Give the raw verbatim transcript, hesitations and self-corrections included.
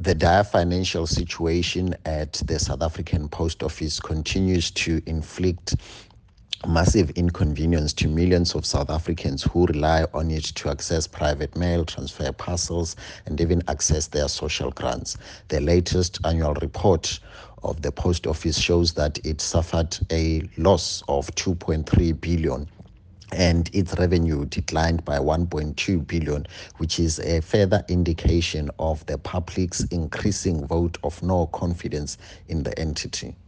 The dire financial situation at the South African Post Office continues to inflict massive inconvenience to millions of South Africans who rely on it to access private mail, transfer parcels, and even access their social grants. The latest annual report of the Post Office shows that it suffered a loss of two point three billion and its revenue declined by one point two billion, which is a further indication of the public's increasing vote of no confidence in the entity.